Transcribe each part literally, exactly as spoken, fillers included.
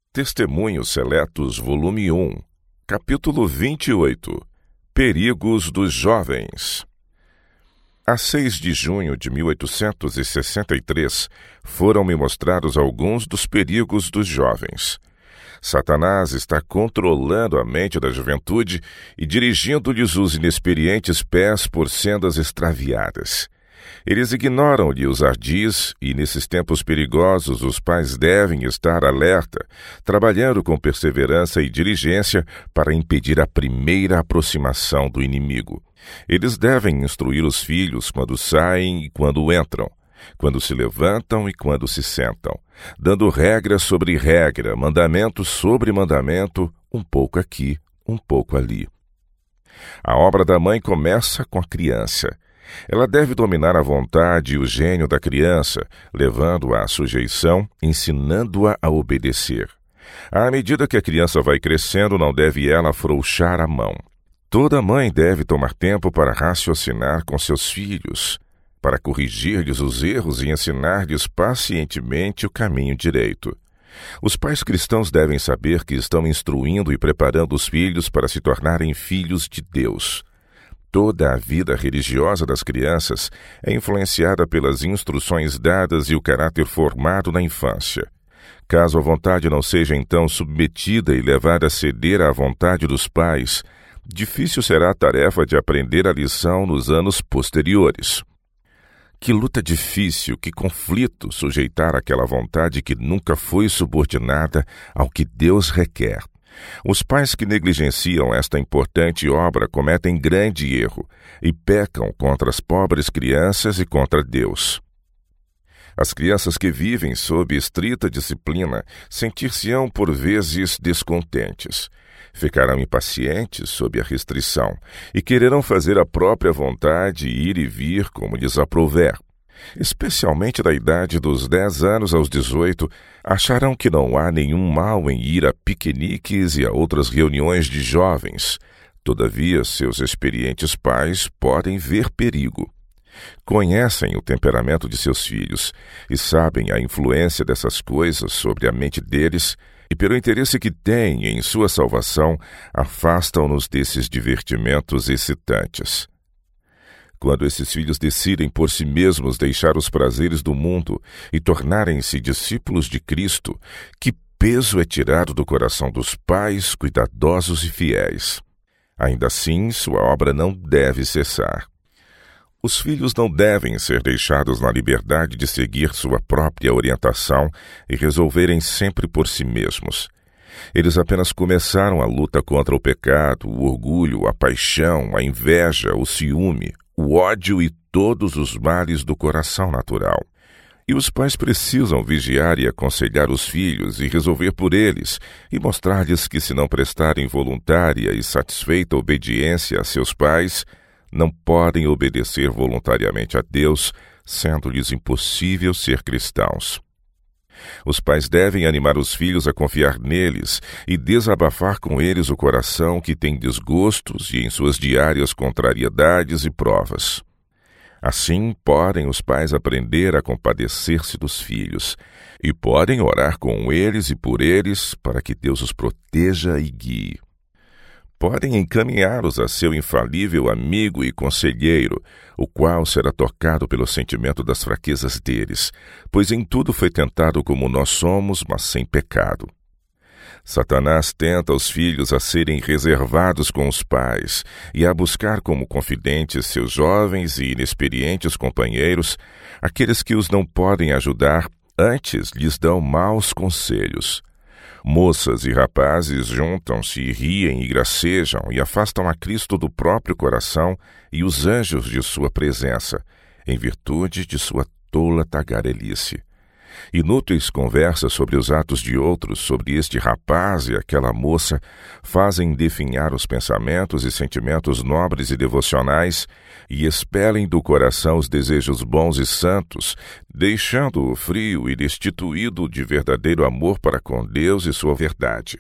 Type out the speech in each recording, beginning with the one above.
Testemunhos Seletos, volume um, capítulo vinte e oito. Perigos dos jovens. A seis de junho de mil oitocentos e sessenta e três, foram-me mostrados alguns dos perigos dos jovens. Satanás está controlando a mente da juventude e dirigindo-lhes os inexperientes pés por sendas extraviadas. Eles ignoram-lhe os ardis e, nesses tempos perigosos, os pais devem estar alerta, trabalhando com perseverança e diligência para impedir a primeira aproximação do inimigo. Eles devem instruir os filhos quando saem e quando entram, quando se levantam e quando se sentam, dando regra sobre regra, mandamento sobre mandamento, um pouco aqui, um pouco ali. A obra da mãe começa com a criança. Ela deve dominar a vontade e o gênio da criança, levando-a à sujeição, ensinando-a a obedecer. À medida que a criança vai crescendo, não deve ela afrouxar a mão. Toda mãe deve tomar tempo para raciocinar com seus filhos, para corrigir-lhes os erros e ensinar-lhes pacientemente o caminho direito. Os pais cristãos devem saber que estão instruindo e preparando os filhos para se tornarem filhos de Deus. Toda a vida religiosa das crianças é influenciada pelas instruções dadas e o caráter formado na infância. Caso a vontade não seja então submetida e levada a ceder à vontade dos pais, difícil será a tarefa de aprender a lição nos anos posteriores. Que luta difícil, que conflito sujeitar aquela vontade que nunca foi subordinada ao que Deus requer. Os pais que negligenciam esta importante obra cometem grande erro e pecam contra as pobres crianças e contra Deus. As crianças que vivem sob estrita disciplina sentir-se-ão por vezes descontentes. Ficarão impacientes sob a restrição e quererão fazer a própria vontade e ir e vir como lhes aprouver. Especialmente da idade dos dez anos aos dezoito, acharão que não há nenhum mal em ir a piqueniques e a outras reuniões de jovens. Todavia, seus experientes pais podem ver perigo. Conhecem o temperamento de seus filhos e sabem a influência dessas coisas sobre a mente deles, e pelo interesse que têm em sua salvação, afastam-nos desses divertimentos excitantes. Quando esses filhos decidem por si mesmos deixar os prazeres do mundo e tornarem-se discípulos de Cristo, que peso é tirado do coração dos pais cuidadosos e fiéis. Ainda assim, sua obra não deve cessar. Os filhos não devem ser deixados na liberdade de seguir sua própria orientação e resolverem sempre por si mesmos. Eles apenas começaram a luta contra o pecado, o orgulho, a paixão, a inveja, o ciúme, o ódio e todos os males do coração natural. E os pais precisam vigiar e aconselhar os filhos e resolver por eles, e mostrar-lhes que, se não prestarem voluntária e satisfeita obediência a seus pais, não podem obedecer voluntariamente a Deus, sendo-lhes impossível ser cristãos. Os pais devem animar os filhos a confiar neles e desabafar com eles o coração que tem desgostos e em suas diárias contrariedades e provas. Assim, podem os pais aprender a compadecer-se dos filhos e podem orar com eles e por eles para que Deus os proteja e guie. Podem encaminhá-los a seu infalível amigo e conselheiro, o qual será tocado pelo sentimento das fraquezas deles, pois em tudo foi tentado como nós somos, mas sem pecado. Satanás tenta os filhos a serem reservados com os pais e a buscar como confidentes seus jovens e inexperientes companheiros, aqueles que os não podem ajudar, antes lhes dão maus conselhos. Moças e rapazes juntam-se e riem e gracejam e afastam a Cristo do próprio coração e os anjos de sua presença, em virtude de sua tola tagarelice. Inúteis conversas sobre os atos de outros, sobre este rapaz e aquela moça, fazem definhar os pensamentos e sentimentos nobres e devocionais e expelem do coração os desejos bons e santos, deixando-o frio e destituído de verdadeiro amor para com Deus e sua verdade.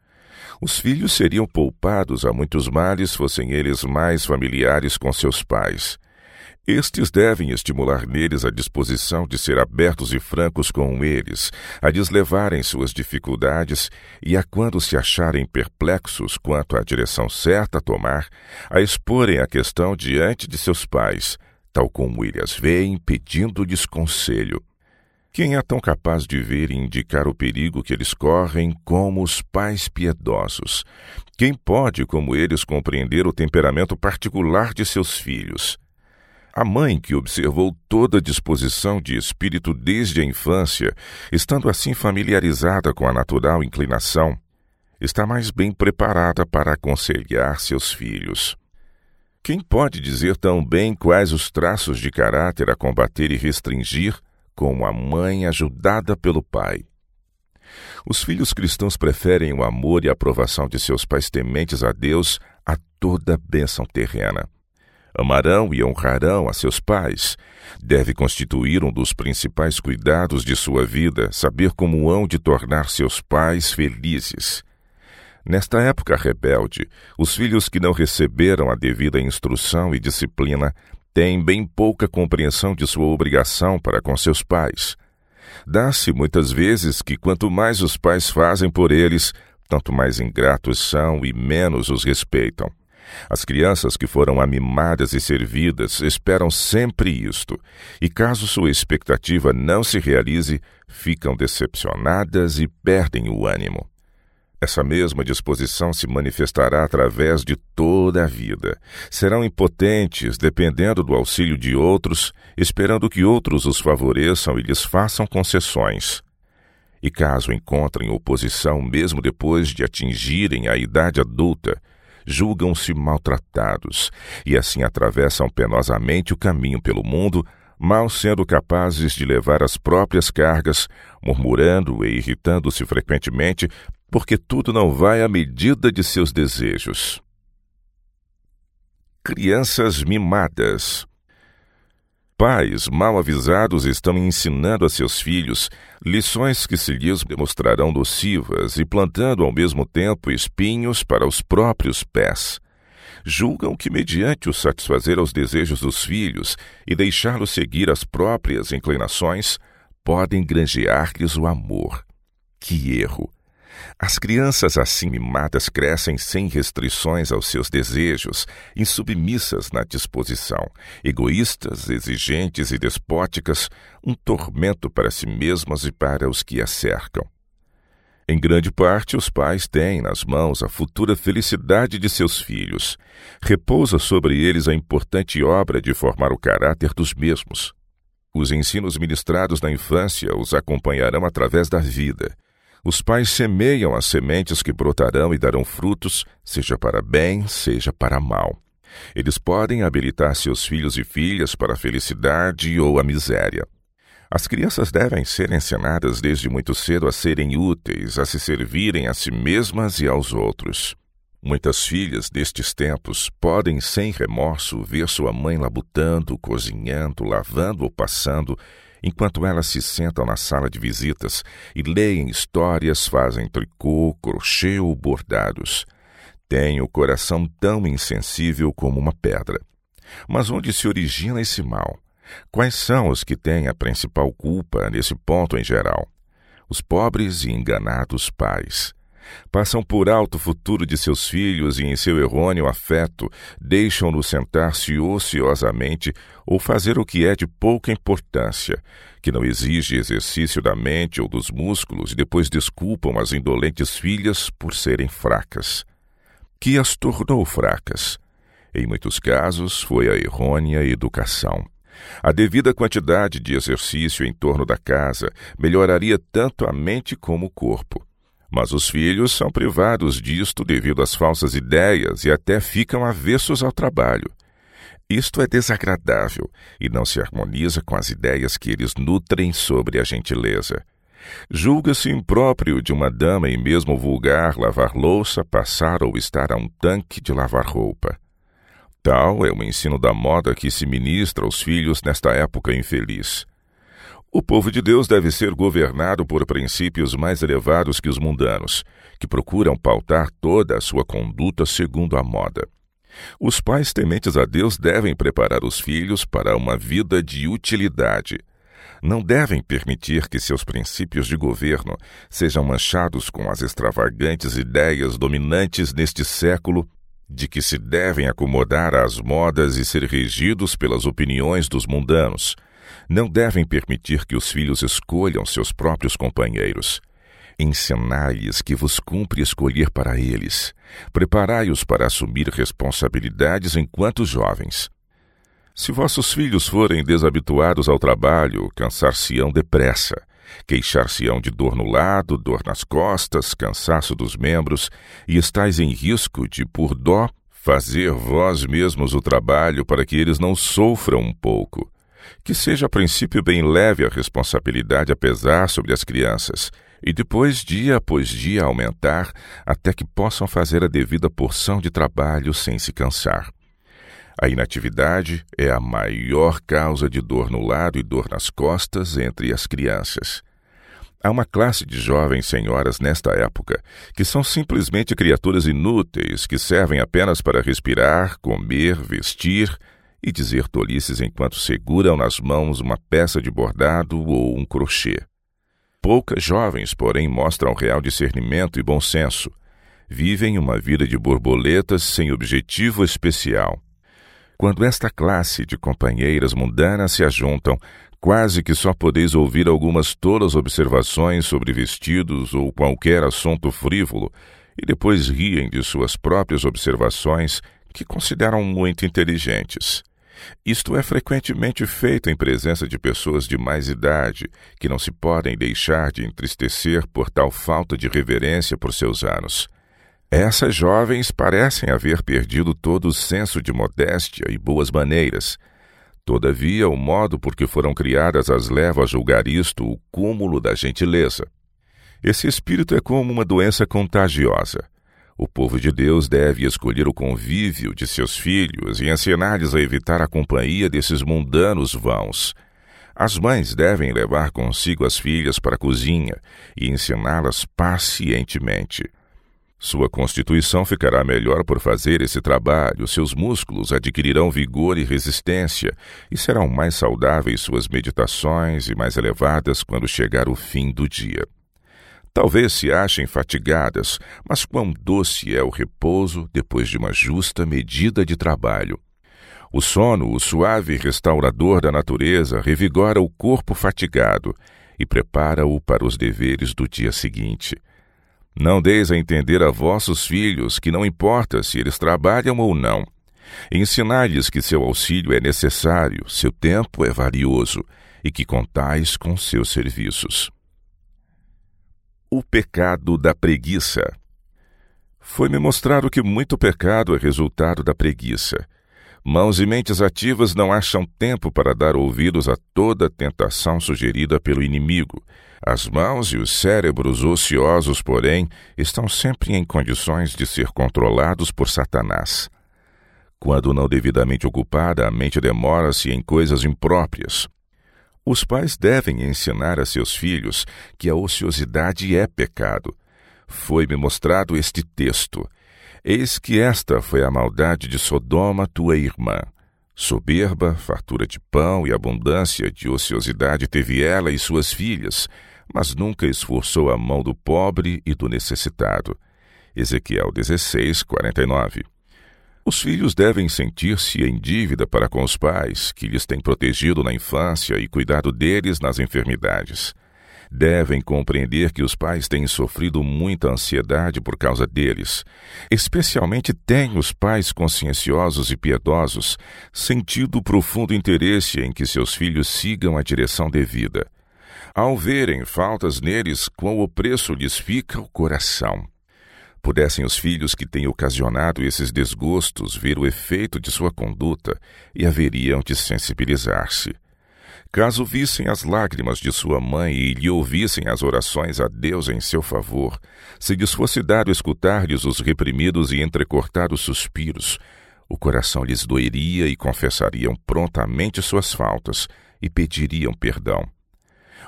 Os filhos seriam poupados a muitos males fossem eles mais familiares com seus pais. Estes devem estimular neles a disposição de ser abertos e francos com eles, a deslevarem suas dificuldades e a, quando se acharem perplexos quanto à direção certa a tomar, a exporem a questão diante de seus pais, tal como ele as veem, pedindo-lhes conselho. Quem é tão capaz de ver e indicar o perigo que eles correm como os pais piedosos? Quem pode, como eles, compreender o temperamento particular de seus filhos? A mãe, que observou toda a disposição de espírito desde a infância, estando assim familiarizada com a natural inclinação, está mais bem preparada para aconselhar seus filhos. Quem pode dizer tão bem quais os traços de caráter a combater e restringir, como a mãe ajudada pelo pai? Os filhos cristãos preferem o amor e a aprovação de seus pais tementes a Deus a toda bênção terrena. Amarão e honrarão a seus pais. Deve constituir um dos principais cuidados de sua vida saber como hão de tornar seus pais felizes. Nesta época rebelde, os filhos que não receberam a devida instrução e disciplina têm bem pouca compreensão de sua obrigação para com seus pais. Dá-se muitas vezes que quanto mais os pais fazem por eles, tanto mais ingratos são e menos os respeitam. As crianças que foram amimadas e servidas esperam sempre isto, e caso sua expectativa não se realize, ficam decepcionadas e perdem o ânimo. Essa mesma disposição se manifestará através de toda a vida. Serão impotentes, dependendo do auxílio de outros, esperando que outros os favoreçam e lhes façam concessões. E caso encontrem oposição mesmo depois de atingirem a idade adulta, julgam-se maltratados e assim atravessam penosamente o caminho pelo mundo, mal sendo capazes de levar as próprias cargas, murmurando e irritando-se frequentemente, porque tudo não vai à medida de seus desejos. Crianças mimadas. Pais mal avisados estão ensinando a seus filhos lições que se lhes demonstrarão nocivas e plantando ao mesmo tempo espinhos para os próprios pés. Julgam que, mediante o satisfazer aos desejos dos filhos e deixá-los seguir as próprias inclinações, podem granjear-lhes o amor. Que erro! As crianças assim mimadas crescem sem restrições aos seus desejos, insubmissas na disposição, egoístas, exigentes e despóticas, um tormento para si mesmas e para os que as cercam. Em grande parte, os pais têm nas mãos a futura felicidade de seus filhos. Repousa sobre eles a importante obra de formar o caráter dos mesmos. Os ensinos ministrados na infância os acompanharão através da vida. Os pais semeiam as sementes que brotarão e darão frutos, seja para bem, seja para mal. Eles podem habilitar seus filhos e filhas para a felicidade ou a miséria. As crianças devem ser ensinadas desde muito cedo a serem úteis, a se servirem a si mesmas e aos outros. Muitas filhas destes tempos podem, sem remorso, ver sua mãe labutando, cozinhando, lavando ou passando, enquanto elas se sentam na sala de visitas e leem histórias, fazem tricô, crochê ou bordados. Têm o coração tão insensível como uma pedra. Mas onde se origina esse mal? Quais são os que têm a principal culpa nesse ponto em geral? Os pobres e enganados pais. Passam por alto o futuro de seus filhos e, em seu errôneo afeto, deixam-no sentar-se ociosamente ou fazer o que é de pouca importância, que não exige exercício da mente ou dos músculos, e depois desculpam as indolentes filhas por serem fracas. Que as tornou fracas? Em muitos casos, foi a errônea educação. A devida quantidade de exercício em torno da casa melhoraria tanto a mente como o corpo. Mas os filhos são privados disto devido às falsas ideias e até ficam avessos ao trabalho. Isto é desagradável e não se harmoniza com as ideias que eles nutrem sobre a gentileza. Julga-se impróprio de uma dama e mesmo vulgar lavar louça, passar ou estar a um tanque de lavar roupa. Tal é o ensino da moda que se ministra aos filhos nesta época infeliz. O povo de Deus deve ser governado por princípios mais elevados que os mundanos, que procuram pautar toda a sua conduta segundo a moda. Os pais tementes a Deus devem preparar os filhos para uma vida de utilidade. Não devem permitir que seus princípios de governo sejam manchados com as extravagantes ideias dominantes neste século de que se devem acomodar às modas e ser regidos pelas opiniões dos mundanos. Não devem permitir que os filhos escolham seus próprios companheiros. Ensinai-lhes que vos cumpre escolher para eles. Preparai-os para assumir responsabilidades enquanto jovens. Se vossos filhos forem desabituados ao trabalho, cansar-se-ão depressa, queixar-se-ão de dor no lado, dor nas costas, cansaço dos membros, e estáis em risco de, por dó, fazer vós mesmos o trabalho para que eles não sofram um pouco. Que seja a princípio bem leve a responsabilidade a pesar sobre as crianças, e depois, dia após dia, aumentar, até que possam fazer a devida porção de trabalho sem se cansar. A inatividade é a maior causa de dor no lado e dor nas costas entre as crianças. Há uma classe de jovens senhoras nesta época que são simplesmente criaturas inúteis que servem apenas para respirar, comer, vestir e dizer tolices enquanto seguram nas mãos uma peça de bordado ou um crochê. Poucas jovens, porém, mostram real discernimento e bom senso. Vivem uma vida de borboletas sem objetivo especial. Quando esta classe de companheiras mundanas se ajuntam, quase que só podeis ouvir algumas tolas observações sobre vestidos ou qualquer assunto frívolo, e depois riem de suas próprias observações, que consideram muito inteligentes. Isto é frequentemente feito em presença de pessoas de mais idade, que não se podem deixar de entristecer por tal falta de reverência por seus anos. Essas jovens parecem haver perdido todo o senso de modéstia e boas maneiras. Todavia, o modo por que foram criadas as leva a julgar isto o cúmulo da gentileza. Esse espírito é como uma doença contagiosa. O povo de Deus deve escolher o convívio de seus filhos e ensinar-lhes a evitar a companhia desses mundanos vãos. As mães devem levar consigo as filhas para a cozinha e ensiná-las pacientemente. Sua constituição ficará melhor por fazer esse trabalho, seus músculos adquirirão vigor e resistência, e serão mais saudáveis suas meditações e mais elevadas quando chegar o fim do dia. Talvez se achem fatigadas, mas quão doce é o repouso depois de uma justa medida de trabalho. O sono, o suave restaurador da natureza, revigora o corpo fatigado e prepara-o para os deveres do dia seguinte. Não deis a entender a vossos filhos que não importa se eles trabalham ou não. Ensinai-lhes que seu auxílio é necessário, seu tempo é valioso e que contais com seus serviços. O pecado da preguiça. Foi-me mostrado que muito pecado é resultado da preguiça. Mãos e mentes ativas não acham tempo para dar ouvidos a toda a tentação sugerida pelo inimigo. As mãos e os cérebros ociosos, porém, estão sempre em condições de ser controlados por Satanás. Quando não devidamente ocupada, a mente demora-se em coisas impróprias. Os pais devem ensinar a seus filhos que a ociosidade é pecado. Foi-me mostrado este texto. Eis que esta foi a maldade de Sodoma, tua irmã. Soberba, fartura de pão e abundância de ociosidade teve ela e suas filhas, mas nunca esforçou a mão do pobre e do necessitado. Ezequiel dezesseis, quarenta e nove. Os filhos devem sentir-se em dívida para com os pais, que lhes têm protegido na infância e cuidado deles nas enfermidades. Devem compreender que os pais têm sofrido muita ansiedade por causa deles. Especialmente têm os pais conscienciosos e piedosos sentido profundo interesse em que seus filhos sigam a direção devida. Ao verem faltas neles, quão opresso lhes fica o coração. Pudessem os filhos que têm ocasionado esses desgostos ver o efeito de sua conduta e haveriam de sensibilizar-se. Caso vissem as lágrimas de sua mãe e lhe ouvissem as orações a Deus em seu favor, se lhes fosse dado escutar-lhes os reprimidos e entrecortados suspiros, o coração lhes doeria e confessariam prontamente suas faltas e pediriam perdão.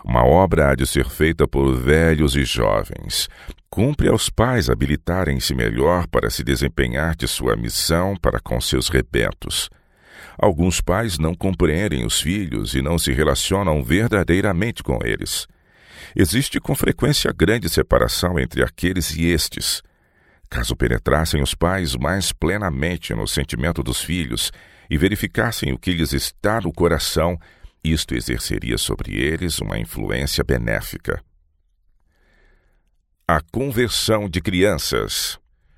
Uma obra há de ser feita por velhos e jovens. Cumpre aos pais habilitarem-se melhor para se desempenhar de sua missão para com seus rebentos. Alguns pais não compreendem os filhos e não se relacionam verdadeiramente com eles. Existe com frequência grande separação entre aqueles e estes. Caso penetrassem os pais mais plenamente no sentimento dos filhos e verificassem o que lhes está no coração, isto exerceria sobre eles uma influência benéfica. A conversão de crianças.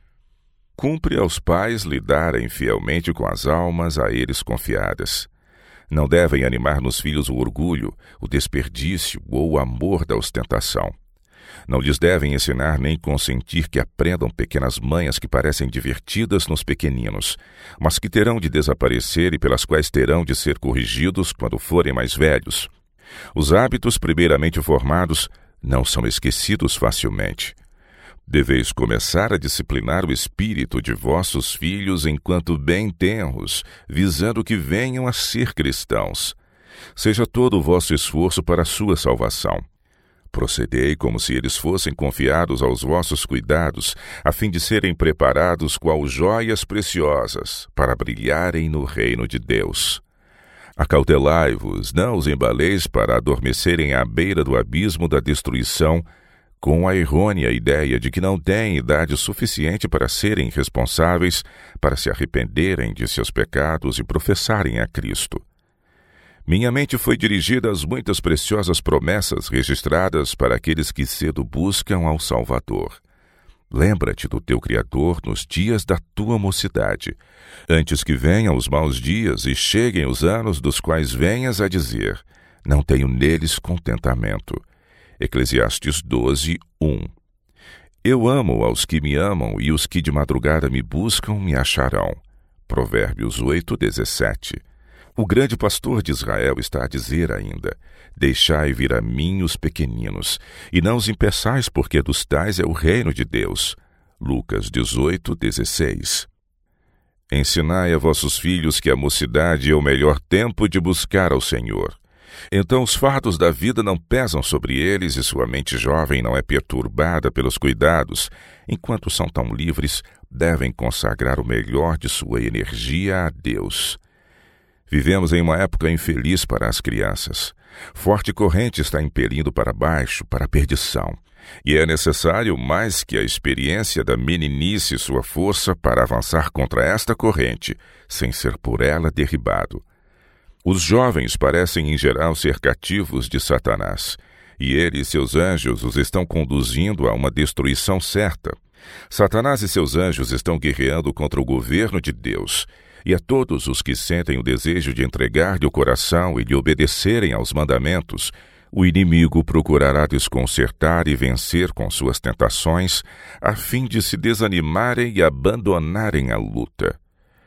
Cumpre aos pais lidarem fielmente com as almas a eles confiadas. Não devem animar nos filhos o orgulho, o desperdício ou o amor da ostentação. Não lhes devem ensinar nem consentir que aprendam pequenas manhas que parecem divertidas nos pequeninos, mas que terão de desaparecer e pelas quais terão de ser corrigidos quando forem mais velhos. Os hábitos primeiramente formados não são esquecidos facilmente. Deveis começar a disciplinar o espírito de vossos filhos enquanto bem tenros, visando que venham a ser cristãos. Seja todo o vosso esforço para a sua salvação. Procedei como se eles fossem confiados aos vossos cuidados, a fim de serem preparados qual joias preciosas, para brilharem no reino de Deus. Acautelai-vos, não os embaleis para adormecerem à beira do abismo da destruição, com a errônea ideia de que não têm idade suficiente para serem responsáveis, para se arrependerem de seus pecados e professarem a Cristo. Minha mente foi dirigida às muitas preciosas promessas registradas para aqueles que cedo buscam ao Salvador. Lembra-te do teu Criador nos dias da tua mocidade, antes que venham os maus dias e cheguem os anos dos quais venhas a dizer: não tenho neles contentamento. Eclesiastes doze, um. Eu amo aos que me amam, e os que de madrugada me buscam me acharão. Provérbios oito, dezessete. O grande pastor de Israel está a dizer ainda: deixai vir a mim os pequeninos, e não os impeçais, porque dos tais é o reino de Deus. Lucas dezoito, dezesseis. Ensinai a vossos filhos que a mocidade é o melhor tempo de buscar ao Senhor. Então os fardos da vida não pesam sobre eles e sua mente jovem não é perturbada pelos cuidados. Enquanto são tão livres, devem consagrar o melhor de sua energia a Deus. Vivemos em uma época infeliz para as crianças. Forte corrente está impelindo para baixo, para a perdição. E é necessário mais que a experiência da meninice e sua força para avançar contra esta corrente, sem ser por ela derribado. Os jovens parecem em geral ser cativos de Satanás, e ele e seus anjos os estão conduzindo a uma destruição certa. Satanás e seus anjos estão guerreando contra o governo de Deus, e a todos os que sentem o desejo de entregar-lhe o coração e de obedecerem aos mandamentos, o inimigo procurará desconcertar e vencer com suas tentações, a fim de se desanimarem e abandonarem a luta.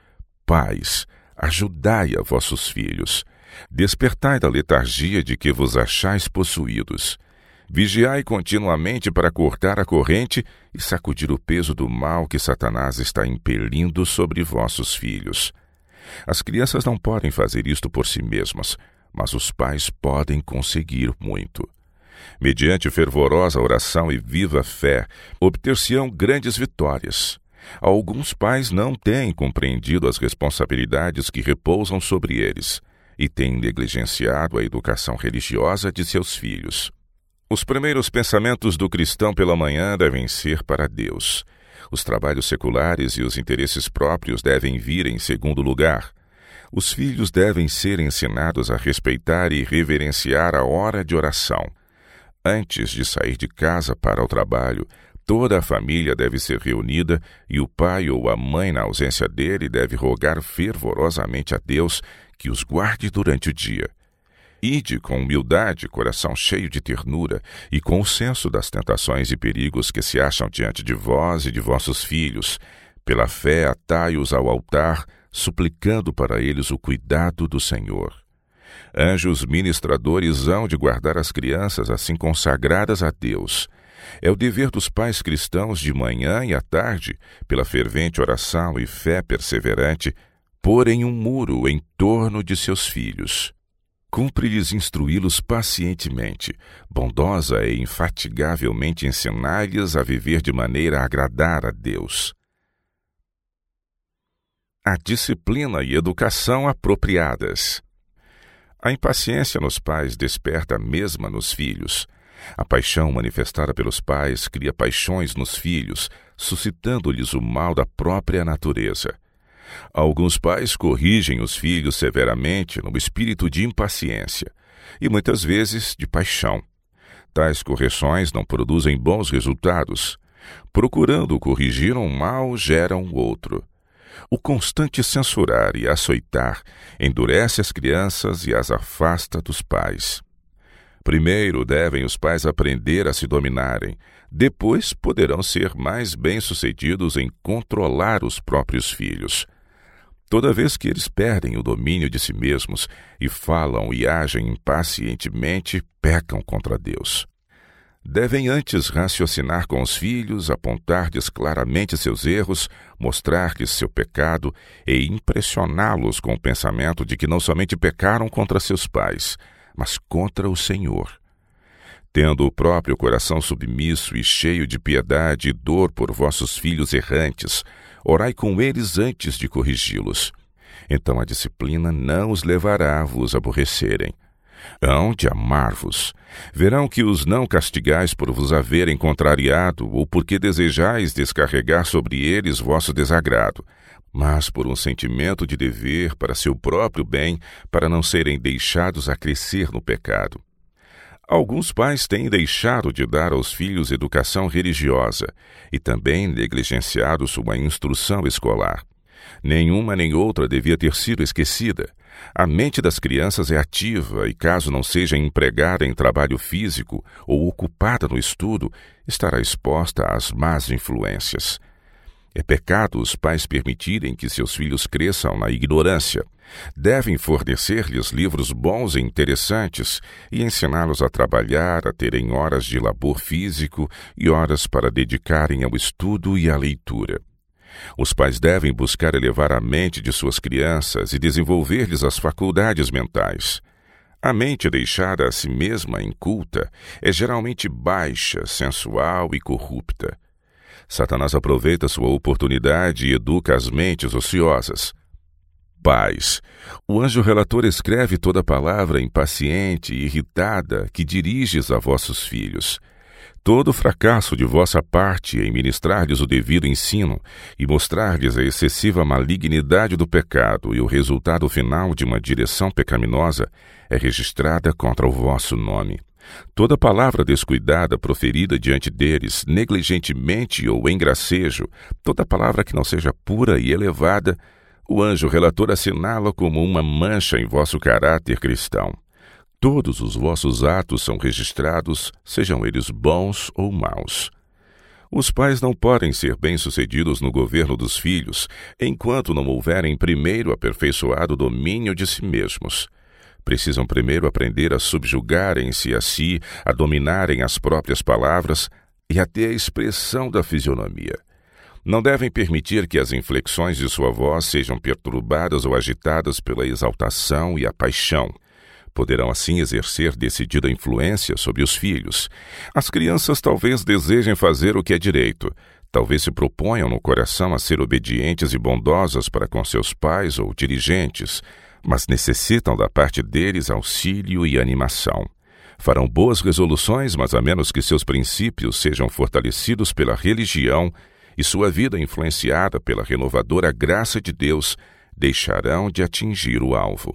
Pais, ajudai a vossos filhos. Despertai da letargia de que vos achais possuídos. Vigiai continuamente para cortar a corrente e sacudir o peso do mal que Satanás está impelindo sobre vossos filhos. As crianças não podem fazer isto por si mesmas, mas os pais podem conseguir muito. Mediante fervorosa oração e viva fé, obter-se-ão grandes vitórias. Alguns pais não têm compreendido as responsabilidades que repousam sobre eles e têm negligenciado a educação religiosa de seus filhos. Os primeiros pensamentos do cristão pela manhã devem ser para Deus. Os trabalhos seculares e os interesses próprios devem vir em segundo lugar. Os filhos devem ser ensinados a respeitar e reverenciar a hora de oração. Antes de sair de casa para o trabalho, toda a família deve ser reunida e o pai ou a mãe, na ausência dele, deve rogar fervorosamente a Deus que os guarde durante o dia. Ide com humildade, coração cheio de ternura e com o senso das tentações e perigos que se acham diante de vós e de vossos filhos. Pela fé, atai-os ao altar, suplicando para eles o cuidado do Senhor. Anjos ministradores hão de guardar as crianças assim consagradas a Deus. É o dever dos pais cristãos de manhã e à tarde, pela fervente oração e fé perseverante, porem um muro em torno de seus filhos. Cumpre-lhes instruí-los pacientemente, bondosa e infatigavelmente ensinar-lhes a viver de maneira a agradar a Deus. A disciplina e educação apropriadas. A impaciência nos pais desperta a mesma nos filhos. A paixão manifestada pelos pais cria paixões nos filhos, suscitando-lhes o mal da própria natureza. Alguns pais corrigem os filhos severamente no espírito de impaciência e muitas vezes de paixão. Tais correções não produzem bons resultados. Procurando corrigir um mal, geram outro. O constante censurar e açoitar endurece as crianças e as afasta dos pais. Primeiro devem os pais aprender a se dominarem, depois poderão ser mais bem-sucedidos em controlar os próprios filhos. Toda vez que eles perdem o domínio de si mesmos e falam e agem impacientemente, pecam contra Deus. Devem antes raciocinar com os filhos, apontar-lhes claramente seus erros, mostrar-lhes seu pecado e impressioná-los com o pensamento de que não somente pecaram contra seus pais, mas contra o Senhor. Tendo o próprio coração submisso e cheio de piedade e dor por vossos filhos errantes, orai com eles antes de corrigi-los. Então a disciplina não os levará a vos aborrecerem. Hão de amar-vos. Verão que os não castigais por vos haverem contrariado ou porque desejais descarregar sobre eles vosso desagrado, mas por um sentimento de dever para seu próprio bem, para não serem deixados a crescer no pecado. Alguns pais têm deixado de dar aos filhos educação religiosa e também negligenciado sua instrução escolar. Nenhuma nem outra devia ter sido esquecida. A mente das crianças é ativa e, caso não seja empregada em trabalho físico ou ocupada no estudo, estará exposta às más influências. É pecado os pais permitirem que seus filhos cresçam na ignorância. Devem fornecer-lhes livros bons e interessantes e ensiná-los a trabalhar, a terem horas de labor físico e horas para dedicarem ao estudo e à leitura. Os pais devem buscar elevar a mente de suas crianças e desenvolver-lhes as faculdades mentais. A mente deixada a si mesma inculta é geralmente baixa, sensual e corrupta. Satanás aproveita sua oportunidade e educa as mentes ociosas. Pais, o anjo relator escreve toda palavra impaciente e irritada que diriges a vossos filhos. Todo fracasso de vossa parte em ministrar-lhes o devido ensino e mostrar-lhes a excessiva malignidade do pecado e o resultado final de uma direção pecaminosa é registrada contra o vosso nome. Toda palavra descuidada proferida diante deles, negligentemente ou em gracejo, toda palavra que não seja pura e elevada, o anjo relator assinala como uma mancha em vosso caráter cristão. Todos os vossos atos são registrados, sejam eles bons ou maus. Os pais não podem ser bem-sucedidos no governo dos filhos, enquanto não houverem primeiro aperfeiçoado o domínio de si mesmos. Precisam primeiro aprender a subjugarem-se a si, a dominarem as próprias palavras e até a expressão da fisionomia. Não devem permitir que as inflexões de sua voz sejam perturbadas ou agitadas pela exaltação e a paixão. Poderão assim exercer decidida influência sobre os filhos. As crianças talvez desejem fazer o que é direito, talvez se proponham no coração a ser obedientes e bondosas para com seus pais ou dirigentes, mas necessitam da parte deles auxílio e animação. Farão boas resoluções, mas a menos que seus princípios sejam fortalecidos pela religião e sua vida influenciada pela renovadora graça de Deus, deixarão de atingir o alvo.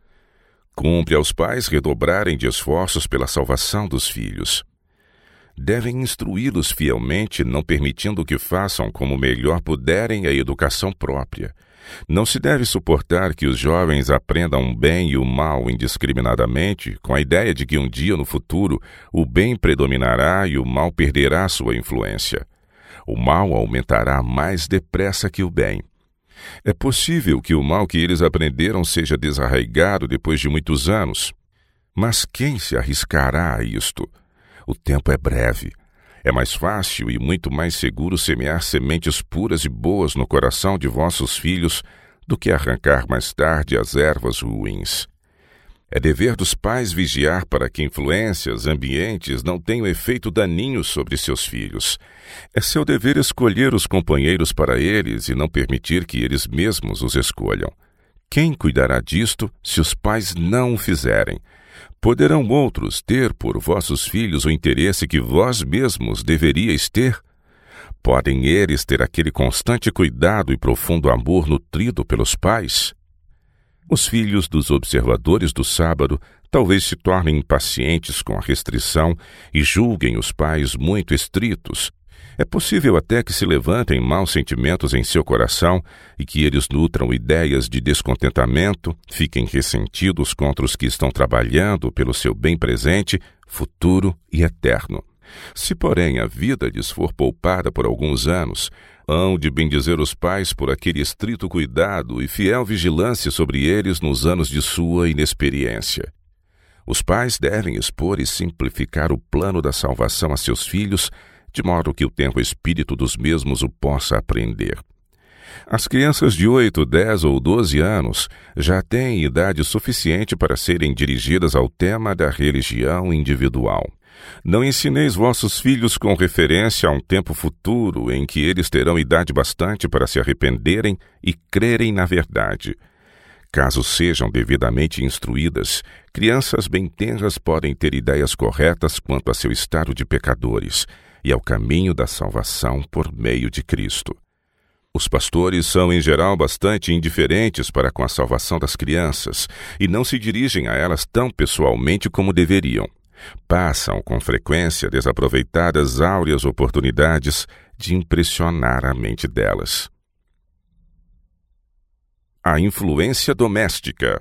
Cumpre aos pais redobrarem de esforços pela salvação dos filhos. Devem instruí-los fielmente, não permitindo que façam como melhor puderem a educação própria. Não se deve suportar que os jovens aprendam o bem e o mal indiscriminadamente, com a ideia de que um dia no futuro o bem predominará e o mal perderá sua influência. O mal aumentará mais depressa que o bem. É possível que o mal que eles aprenderam seja desarraigado depois de muitos anos. Mas quem se arriscará a isto? O tempo é breve. É mais fácil e muito mais seguro semear sementes puras e boas no coração de vossos filhos do que arrancar mais tarde as ervas ruins. É dever dos pais vigiar para que influências ambientes não tenham efeito daninho sobre seus filhos. É seu dever escolher os companheiros para eles e não permitir que eles mesmos os escolham. Quem cuidará disto se os pais não o fizerem? Poderão outros ter por vossos filhos o interesse que vós mesmos deveríeis ter? Podem eles ter aquele constante cuidado e profundo amor nutrido pelos pais? Os filhos dos observadores do sábado talvez se tornem impacientes com a restrição e julguem os pais muito estritos. É possível até que se levantem maus sentimentos em seu coração e que eles nutram ideias de descontentamento, fiquem ressentidos contra os que estão trabalhando pelo seu bem presente, futuro e eterno. Se, porém, a vida lhes for poupada por alguns anos, hão de bendizer os pais por aquele estrito cuidado e fiel vigilância sobre eles nos anos de sua inexperiência. Os pais devem expor e simplificar o plano da salvação a seus filhos, de modo que o tempo espírito dos mesmos o possa aprender. As crianças de oito, dez ou doze anos já têm idade suficiente para serem dirigidas ao tema da religião individual. Não ensineis vossos filhos com referência a um tempo futuro em que eles terão idade bastante para se arrependerem e crerem na verdade. Caso sejam devidamente instruídas, crianças bem tenras podem ter ideias corretas quanto a seu estado de pecadores e ao caminho da salvação por meio de Cristo. Os pastores são, em geral, bastante indiferentes para com a salvação das crianças e não se dirigem a elas tão pessoalmente como deveriam. Passam, com frequência, desaproveitadas áureas oportunidades de impressionar a mente delas. A influência doméstica.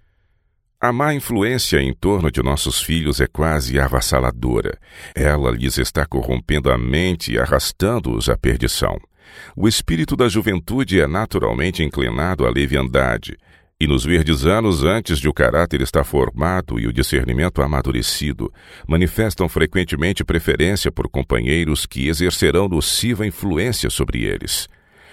A má influência em torno de nossos filhos é quase avassaladora. Ela lhes está corrompendo a mente e arrastando-os à perdição. O espírito da juventude é naturalmente inclinado à leviandade, e nos verdes anos antes de o caráter estar formado e o discernimento amadurecido, manifestam frequentemente preferência por companheiros que exercerão nociva influência sobre eles.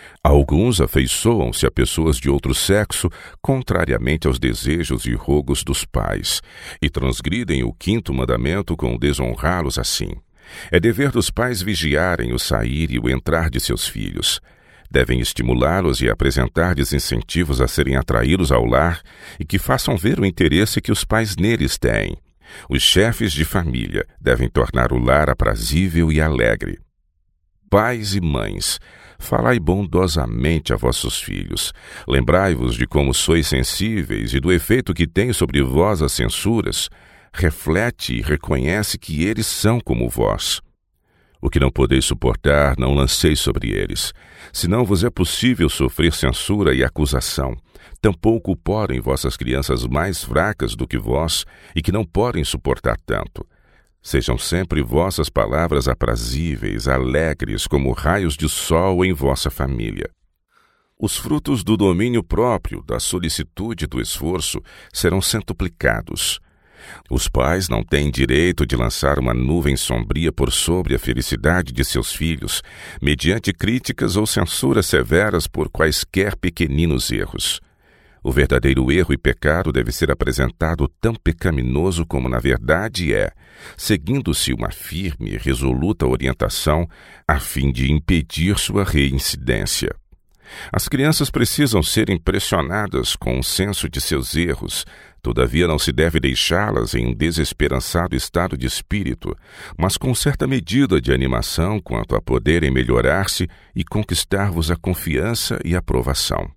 Alguns afeiçoam-se a pessoas de outro sexo, contrariamente aos desejos e rogos dos pais, e transgridem o quinto mandamento com desonrá-los assim. É dever dos pais vigiarem o sair e o entrar de seus filhos. Devem estimulá-los e apresentar-lhes incentivos a serem atraídos ao lar e que façam ver o interesse que os pais neles têm. Os chefes de família devem tornar o lar aprazível e alegre. Pais e mães, falai bondosamente a vossos filhos. Lembrai-vos de como sois sensíveis e do efeito que tem sobre vós as censuras. Reflete e reconhece que eles são como vós. O que não podeis suportar, não lanceis sobre eles. Senão vos é possível sofrer censura e acusação. Tampouco podem vossas crianças mais fracas do que vós e que não podem suportar tanto. Sejam sempre vossas palavras aprazíveis, alegres como raios de sol em vossa família. Os frutos do domínio próprio, da solicitude e do esforço serão centuplicados. Os pais não têm direito de lançar uma nuvem sombria por sobre a felicidade de seus filhos, mediante críticas ou censuras severas por quaisquer pequeninos erros. O verdadeiro erro e pecado deve ser apresentado tão pecaminoso como na verdade é, seguindo-se uma firme e resoluta orientação a fim de impedir sua reincidência. As crianças precisam ser impressionadas com o senso de seus erros, todavia não se deve deixá-las em um desesperançado estado de espírito, mas com certa medida de animação quanto a poderem melhorar-se e conquistar-vos a confiança e aprovação.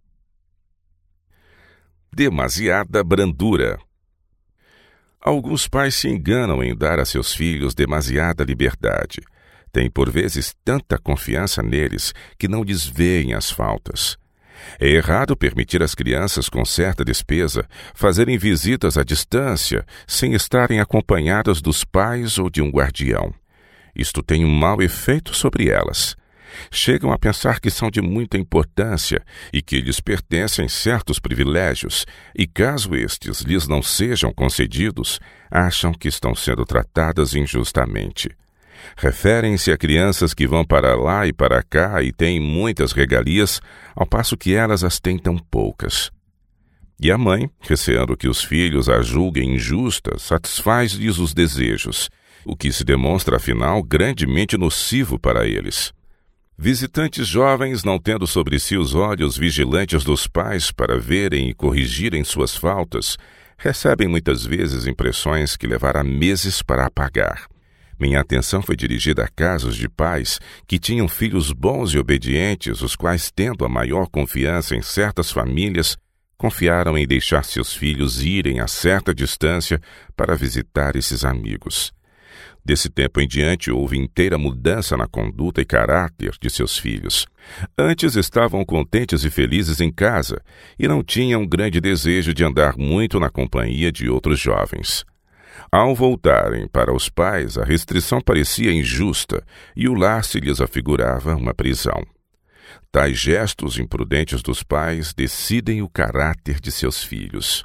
Demasiada brandura. Alguns pais se enganam em dar a seus filhos demasiada liberdade. Têm por vezes tanta confiança neles que não lhes veem as faltas. É errado permitir às crianças com certa despesa fazerem visitas à distância sem estarem acompanhadas dos pais ou de um guardião. Isto tem um mau efeito sobre elas. Chegam a pensar que são de muita importância e que lhes pertencem certos privilégios, e caso estes lhes não sejam concedidos, acham que estão sendo tratadas injustamente. Referem-se a crianças que vão para lá e para cá e têm muitas regalias, ao passo que elas as têm tão poucas. E a mãe, receando que os filhos a julguem injusta, satisfaz-lhes os desejos, o que se demonstra, afinal, grandemente nocivo para eles. Visitantes jovens, não tendo sobre si os olhos vigilantes dos pais para verem e corrigirem suas faltas, recebem muitas vezes impressões que levará meses para apagar. Minha atenção foi dirigida a casos de pais que tinham filhos bons e obedientes, os quais, tendo a maior confiança em certas famílias, confiaram em deixar seus filhos irem a certa distância para visitar esses amigos. Desse tempo em diante, houve inteira mudança na conduta e caráter de seus filhos. Antes estavam contentes e felizes em casa e não tinham grande desejo de andar muito na companhia de outros jovens. Ao voltarem para os pais, a restrição parecia injusta e o lar se lhes afigurava uma prisão. Tais gestos imprudentes dos pais decidem o caráter de seus filhos.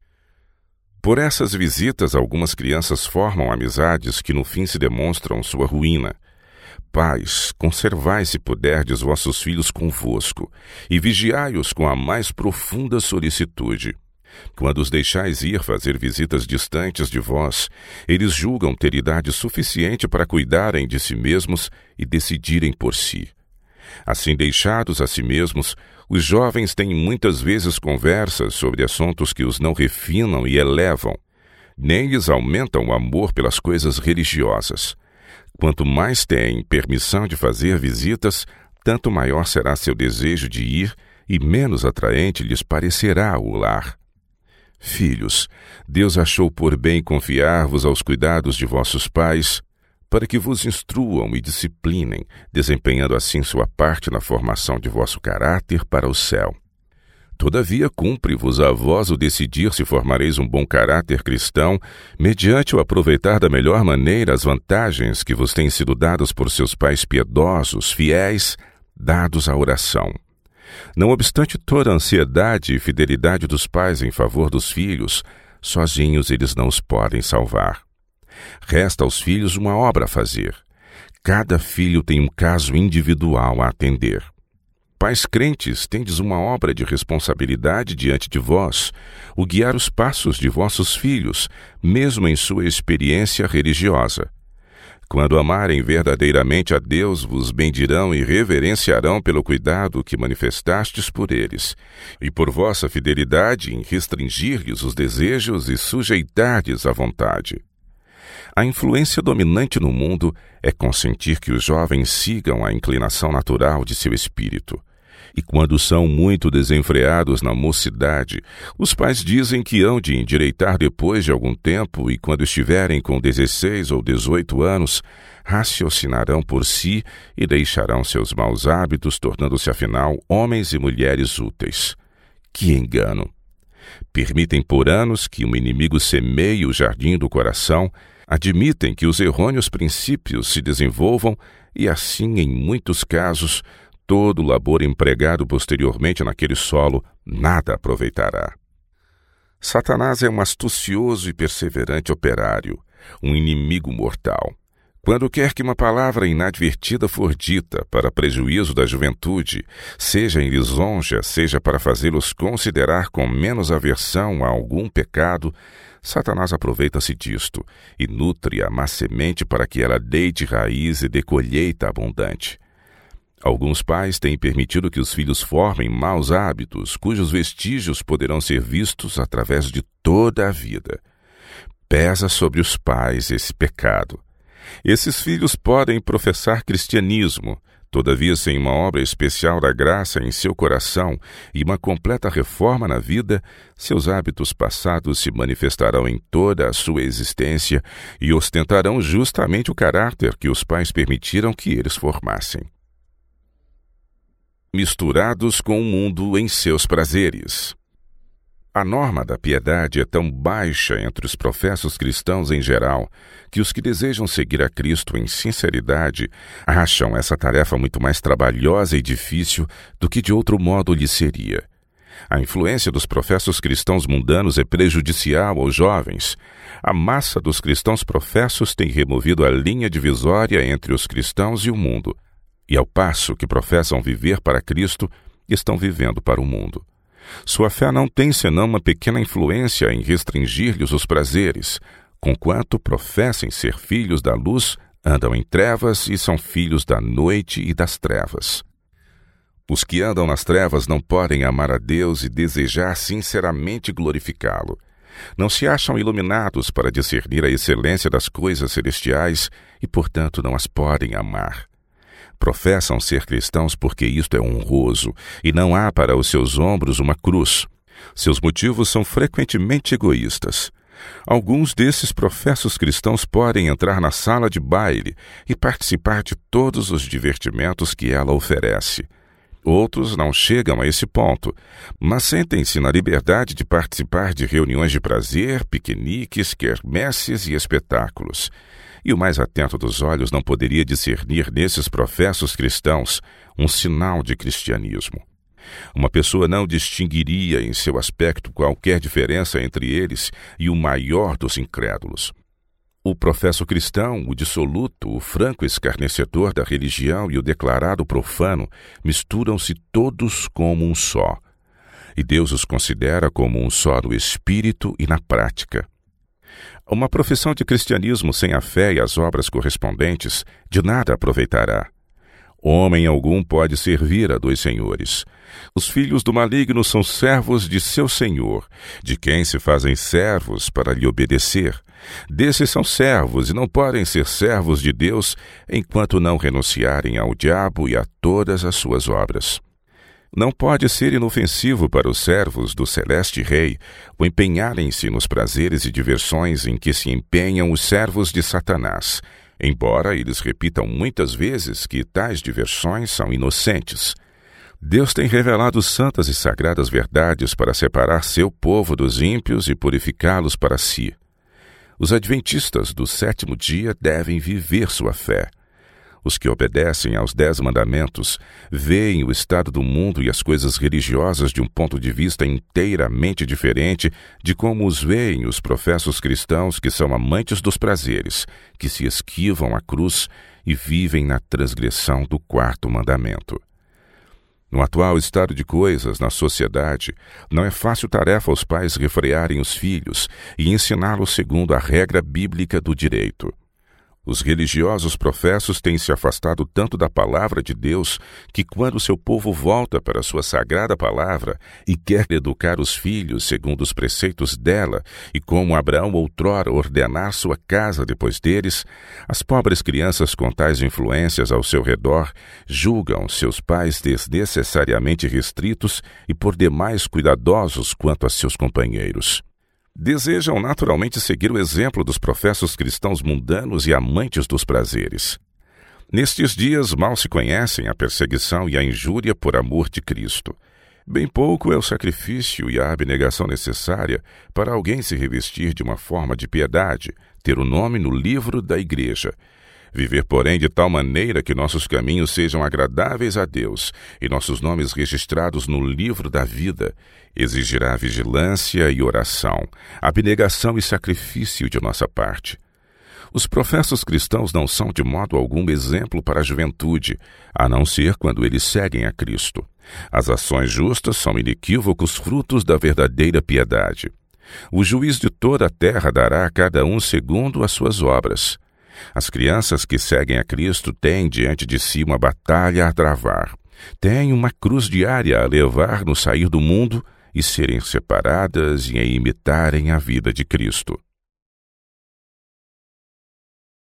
Por essas visitas, algumas crianças formam amizades que no fim se demonstram sua ruína. Pais, conservai se puderdes vossos filhos convosco, e vigiai-os com a mais profunda solicitude. Quando os deixais ir fazer visitas distantes de vós, eles julgam ter idade suficiente para cuidarem de si mesmos e decidirem por si. Assim, deixados a si mesmos, os jovens têm muitas vezes conversas sobre assuntos que os não refinam e elevam, nem lhes aumentam o amor pelas coisas religiosas. Quanto mais têm permissão de fazer visitas, tanto maior será seu desejo de ir e menos atraente lhes parecerá o lar. Filhos, Deus achou por bem confiar-vos aos cuidados de vossos pais, para que vos instruam e disciplinem, desempenhando assim sua parte na formação de vosso caráter para o céu. Todavia, cumpre-vos a vós o decidir se formareis um bom caráter cristão, mediante o aproveitar da melhor maneira as vantagens que vos têm sido dadas por seus pais piedosos, fiéis, dados à oração. Não obstante toda a ansiedade e fidelidade dos pais em favor dos filhos, sozinhos eles não os podem salvar. Resta aos filhos uma obra a fazer. Cada filho tem um caso individual a atender. Pais crentes, tendes uma obra de responsabilidade diante de vós, o guiar os passos de vossos filhos, mesmo em sua experiência religiosa. Quando amarem verdadeiramente a Deus, vos bendirão e reverenciarão pelo cuidado que manifestastes por eles, e por vossa fidelidade em restringir-lhes os desejos e sujeitar-lhes a vontade. A influência dominante no mundo é consentir que os jovens sigam a inclinação natural de seu espírito. E quando são muito desenfreados na mocidade, os pais dizem que hão de endireitar depois de algum tempo e quando estiverem com dezesseis ou dezoito anos, raciocinarão por si e deixarão seus maus hábitos, tornando-se afinal homens e mulheres úteis. Que engano! Permitem por anos que um inimigo semeie o jardim do coração, admitem que os errôneos princípios se desenvolvam e assim, em muitos casos, todo o labor empregado posteriormente naquele solo nada aproveitará. Satanás é um astucioso e perseverante operário, um inimigo mortal. Quando quer que uma palavra inadvertida for dita para prejuízo da juventude, seja em lisonja, seja para fazê-los considerar com menos aversão a algum pecado, Satanás aproveita-se disto e nutre a má semente para que ela deite raiz e dê colheita abundante. Alguns pais têm permitido que os filhos formem maus hábitos, cujos vestígios poderão ser vistos através de toda a vida. Pesa sobre os pais esse pecado. Esses filhos podem professar cristianismo, todavia sem uma obra especial da graça em seu coração e uma completa reforma na vida, seus hábitos passados se manifestarão em toda a sua existência e ostentarão justamente o caráter que os pais permitiram que eles formassem. Misturados com o mundo em seus prazeres. A norma da piedade é tão baixa entre os professos cristãos em geral que os que desejam seguir a Cristo em sinceridade acham essa tarefa muito mais trabalhosa e difícil do que de outro modo lhe seria. A influência dos professos cristãos mundanos é prejudicial aos jovens. A massa dos cristãos professos tem removido a linha divisória entre os cristãos e o mundo, e ao passo que professam viver para Cristo, estão vivendo para o mundo. Sua fé não tem senão uma pequena influência em restringir-lhes os prazeres, conquanto professem ser filhos da luz, andam em trevas e são filhos da noite e das trevas. Os que andam nas trevas não podem amar a Deus e desejar sinceramente glorificá-lo. Não se acham iluminados para discernir a excelência das coisas celestiais e, portanto, não as podem amar. Professam ser cristãos porque isto é honroso e não há para os seus ombros uma cruz. Seus motivos são frequentemente egoístas. Alguns desses professos cristãos podem entrar na sala de baile e participar de todos os divertimentos que ela oferece. Outros não chegam a esse ponto, mas sentem-se na liberdade de participar de reuniões de prazer, piqueniques, quermesses e espetáculos. E o mais atento dos olhos não poderia discernir nesses professos cristãos um sinal de cristianismo. Uma pessoa não distinguiria em seu aspecto qualquer diferença entre eles e o maior dos incrédulos. O professo cristão, o dissoluto, o franco escarnecedor da religião e o declarado profano misturam-se todos como um só. E Deus os considera como um só no espírito e na prática. Uma profissão de cristianismo sem a fé e as obras correspondentes de nada aproveitará. Homem algum pode servir a dois senhores. Os filhos do maligno são servos de seu senhor, de quem se fazem servos para lhe obedecer. Desses são servos e não podem ser servos de Deus enquanto não renunciarem ao diabo e a todas as suas obras. Não pode ser inofensivo para os servos do celeste rei o empenharem-se nos prazeres e diversões em que se empenham os servos de Satanás, embora eles repitam muitas vezes que tais diversões são inocentes. Deus tem revelado santas e sagradas verdades para separar seu povo dos ímpios e purificá-los para si. Os adventistas do sétimo dia devem viver sua fé. Os que obedecem aos dez mandamentos veem o estado do mundo e as coisas religiosas de um ponto de vista inteiramente diferente de como os veem os professos cristãos que são amantes dos prazeres, que se esquivam à cruz e vivem na transgressão do quarto mandamento. No atual estado de coisas na sociedade, não é fácil tarefa aos pais refrearem os filhos e ensiná-los segundo a regra bíblica do direito. Os religiosos professos têm se afastado tanto da palavra de Deus que, quando seu povo volta para a sua sagrada palavra e quer educar os filhos segundo os preceitos dela e como Abraão outrora ordenar sua casa depois deles, as pobres crianças com tais influências ao seu redor julgam seus pais desnecessariamente restritos e por demais cuidadosos quanto a seus companheiros. Desejam naturalmente seguir o exemplo dos professos cristãos mundanos e amantes dos prazeres. Nestes dias mal se conhecem a perseguição e a injúria por amor de Cristo. Bem pouco é o sacrifício e a abnegação necessária para alguém se revestir de uma forma de piedade, ter o nome no livro da igreja. Viver, porém, de tal maneira que nossos caminhos sejam agradáveis a Deus e nossos nomes registrados no livro da vida, exigirá vigilância e oração, abnegação e sacrifício de nossa parte. Os professos cristãos não são de modo algum exemplo para a juventude, a não ser quando eles seguem a Cristo. As ações justas são inequívocos frutos da verdadeira piedade. O juiz de toda a terra dará a cada um segundo as suas obras. As crianças que seguem a Cristo têm diante de si uma batalha a travar. Têm uma cruz diária a levar no sair do mundo e serem separadas e em imitarem a vida de Cristo.